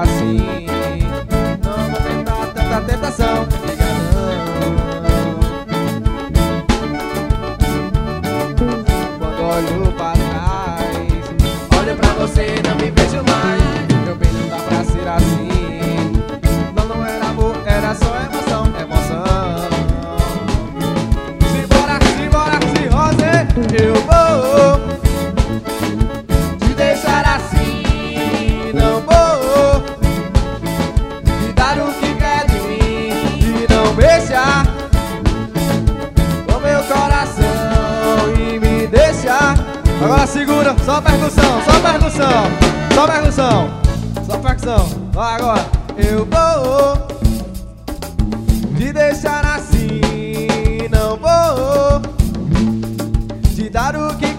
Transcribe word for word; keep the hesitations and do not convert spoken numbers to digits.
assim. Não vou tentar tanta tentação, diga não. Quando olho pra trás, olho pra você e não me vejo mais. Meu bem, não dá pra ser assim. Não, não era amor, era só emoção, emoção. Simbora, simbora, se rose, eu vou te deixar assim. Não vou te dar o que quer de mim e não mexer com meu coração e me deixar. Agora segura, só percussão, só percussão, só percussão, só percussão. Vai agora. Eu vou te deixar assim. Não vou te dar o que